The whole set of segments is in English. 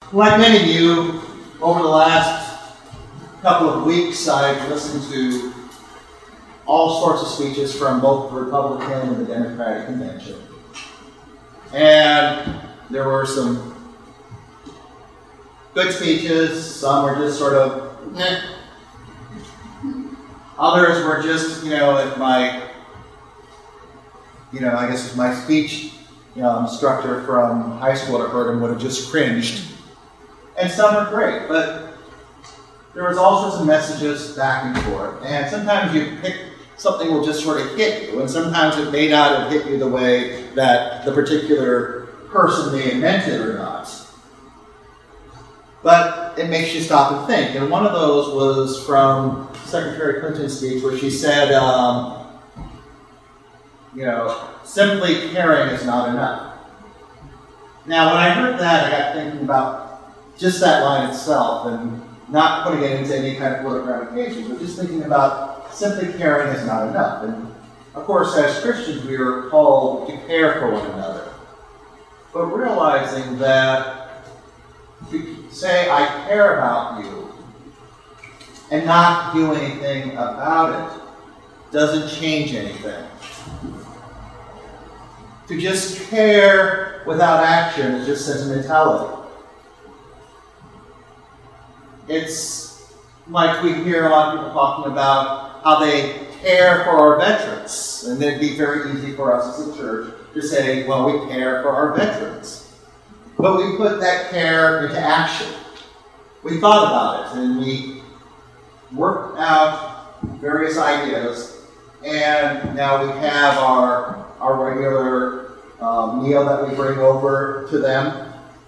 Like many of you, over the last couple of weeks, I've listened to all sorts of speeches from both the Republican and the Democratic convention. And there were some good speeches. Some were just sort of, eh. Others were just, if my, I guess my speech instructor from high school that heard him would have just cringed. And some are great, but there was all sorts of messages back and forth. And sometimes you pick something will just sort of hit you, and sometimes it may not have hit you the way that the particular person may have meant it or not. But it makes you stop and think. And one of those was from Secretary Clinton's speech where she said, simply caring is not enough. Now, when I heard that, I got thinking about just that line itself and not putting it into any kind of political ramifications, but just thinking about simply caring is not enough. And of course, as Christians, we are called to care for one another. But realizing that to say, I care about you, and not do anything about it, doesn't change anything. To just care without action is just sentimentality. It's like we hear a lot of people talking about how they care for our veterans. And it'd be very easy for us as a church to say, well, we care for our veterans. But we put that care into action. We thought about it, and we worked out various ideas, and now we have our regular meal that we bring over to them.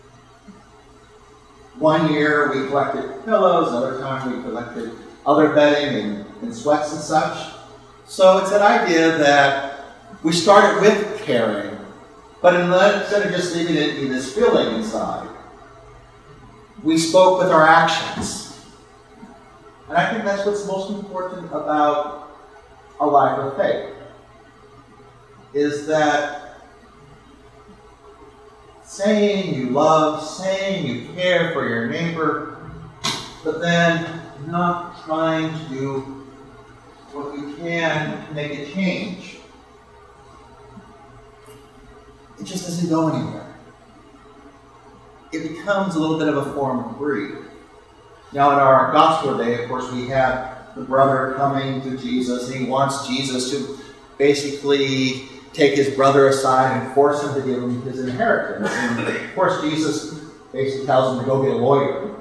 One year we collected pillows, another time we collected other bedding and sweats and such. So it's an idea that we started with caring, but instead of just leaving it in this feeling inside, we spoke with our actions. And I think that's what's most important about a life of faith, is that saying you love, saying you care for your neighbor, but then not trying to do what you can to make a change. It just doesn't go anywhere. It becomes a little bit of a form of greed. Now in our gospel day, of course, we have the brother coming to Jesus, and he wants Jesus to basically take his brother aside and force him to give him his inheritance. And of course, Jesus basically tells him to go get a lawyer.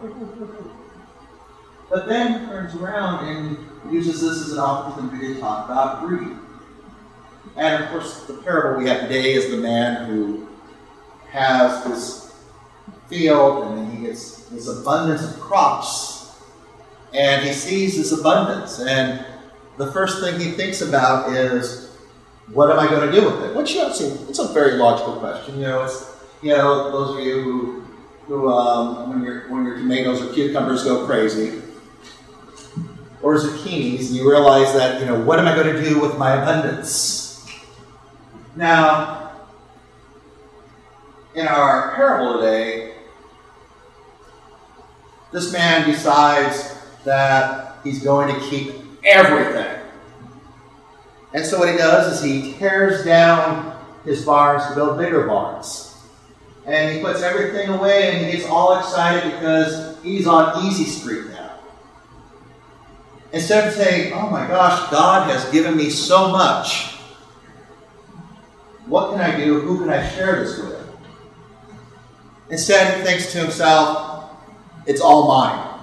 But then turns around and uses this as an opportunity to talk about greed. And of course, the parable we have today is the man who has this field and then he gets this abundance of crops. And he sees this abundance. And the first thing he thinks about is, what am I going to do with it? Which, it's a very logical question. It's, those of you who when your tomatoes or cucumbers go crazy, or zucchinis, you realize that, what am I going to do with my abundance? Now, in our parable today, this man decides that he's going to keep everything. And so what he does is he tears down his barns to build bigger barns. And he puts everything away and he gets all excited because he's on easy street now. Instead of saying, oh my gosh, God has given me so much. What can I do? Who can I share this with? Instead, he thinks to himself, it's all mine.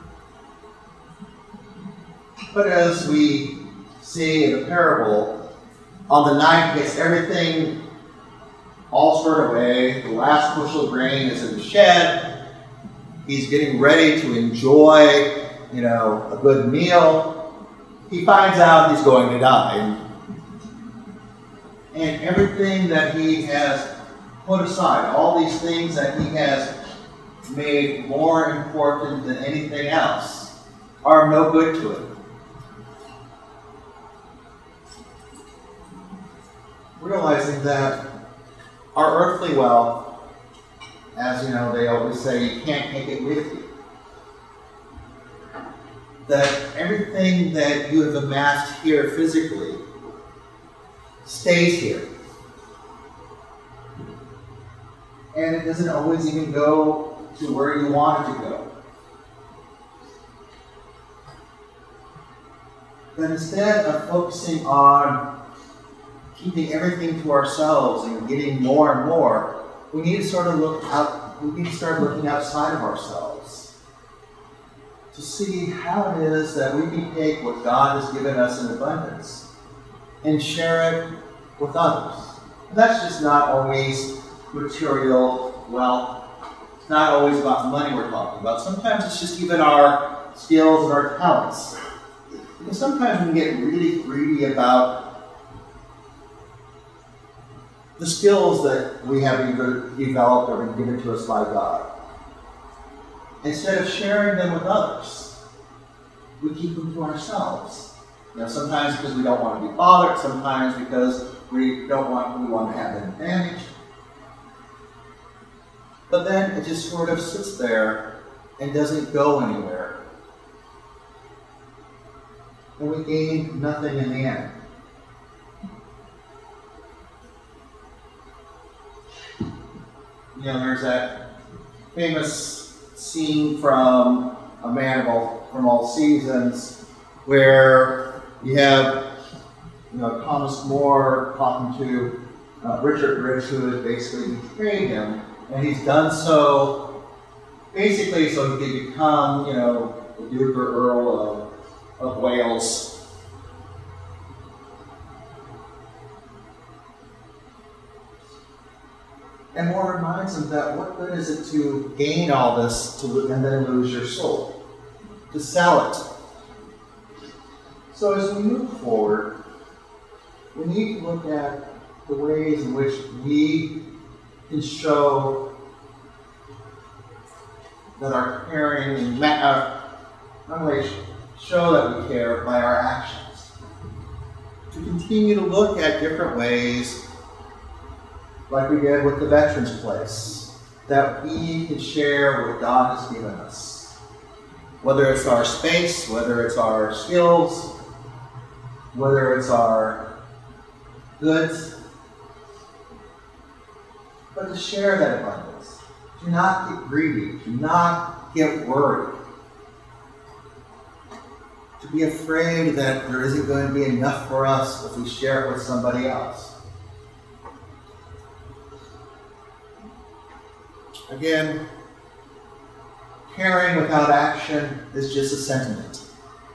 But as we see in the parable, on the night he gets everything all stored away. The last bushel of grain is in the shed. He's getting ready to enjoy, a good meal. He finds out he's going to die. And everything that he has put aside, all these things that he has made more important than anything else, are no good to him. Realizing that our earthly wealth as you know, they always say, you can't take it with you. That everything that you have amassed here physically stays here. And it doesn't always even go to where you want it to go. But instead of focusing on keeping everything to ourselves and getting more and more, we need to sort of look out, we need to start looking outside of ourselves to see how it is that we can take what God has given us in abundance and share it with others. And that's just not always material wealth. It's not always about money we're talking about. Sometimes it's just even our skills and our talents. Because sometimes we get really greedy about the skills that we have either developed or been given to us by God. Instead of sharing them with others, we keep them to ourselves. You know, sometimes because we don't want to be bothered, sometimes because we want to have an advantage. But then it just sort of sits there and doesn't go anywhere. And we gain nothing in the end. You know, there's that famous scene from A Man from All Seasons where you have, you know, Thomas More talking to Richard Rich, who has basically betrayed him, and he's done so basically so he could become, you know, the Duke or Earl of Wales. And Moore reminds him that what good is it to gain all this and then lose your soul, to sell it. So as we move forward, we need to look at the ways in which we can show that our caring and not only show that we care by our actions. To continue to look at different ways, like we did with the Veterans Place, that we can share what God has given us. Whether it's our space, whether it's our skills, whether it's our goods, but to share that abundance. Do not get greedy. Do not get worried. To be afraid that there isn't going to be enough for us if we share it with somebody else. Again, caring without action is just a sentiment.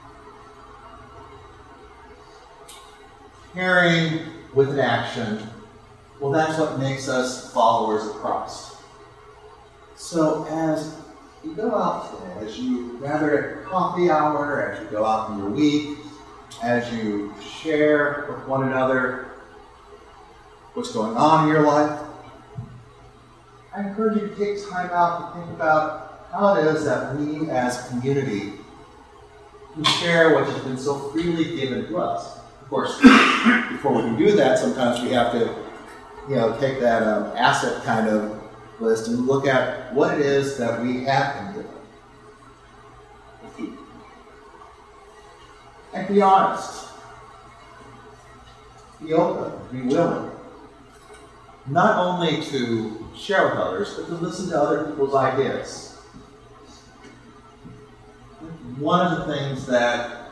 Caring with an action, well, that's what makes us followers of Christ. So as you go out today, as you gather at coffee hour, as you go out in your week, as you share with one another what's going on in your life, I encourage you to take time out to think about how it is that we as a community can share what has been so freely given to us. Of course, before we can do that, sometimes we have to, take that asset kind of list and look at what it is that we have been given. And be honest. Be open. Be willing. Not only to share with others, but to listen to other people's ideas. One of the things that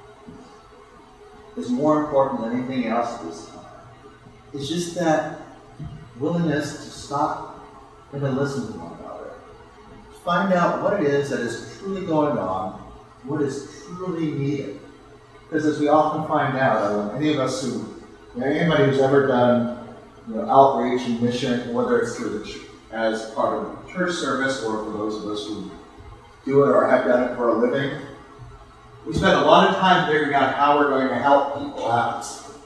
is more important than anything else at this time is just that willingness to stop and to listen to one another. Find out what it is that is truly going on, what is truly needed. Because as we often find out, any of us anybody who's ever done outreach and mission, whether it's through as part of the church service or for those of us who do it or have done it for a living, we spend a lot of time figuring out how we're going to help people out.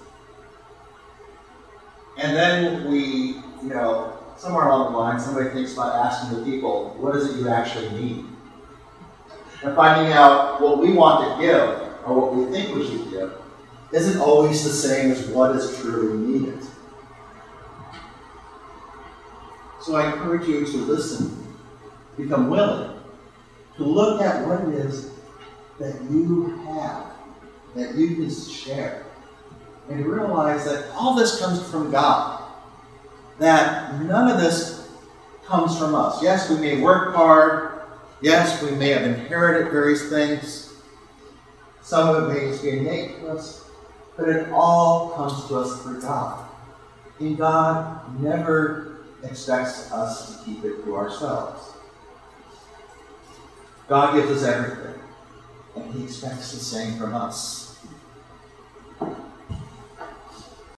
And then we, somewhere along the line, somebody thinks about asking the people, what is it you actually need? And finding out what we want to give, or what we think we should give, isn't always the same as what is truly needed. So I encourage you to listen, become willing to look at what it is that you have, that you can share, and realize that all this comes from God, that none of this comes from us. Yes, we may work hard. Yes, we may have inherited various things. Some of it may just be innate to us, but it all comes to us through God. And God never expects us to keep it to ourselves. God gives us everything, and He expects the same from us.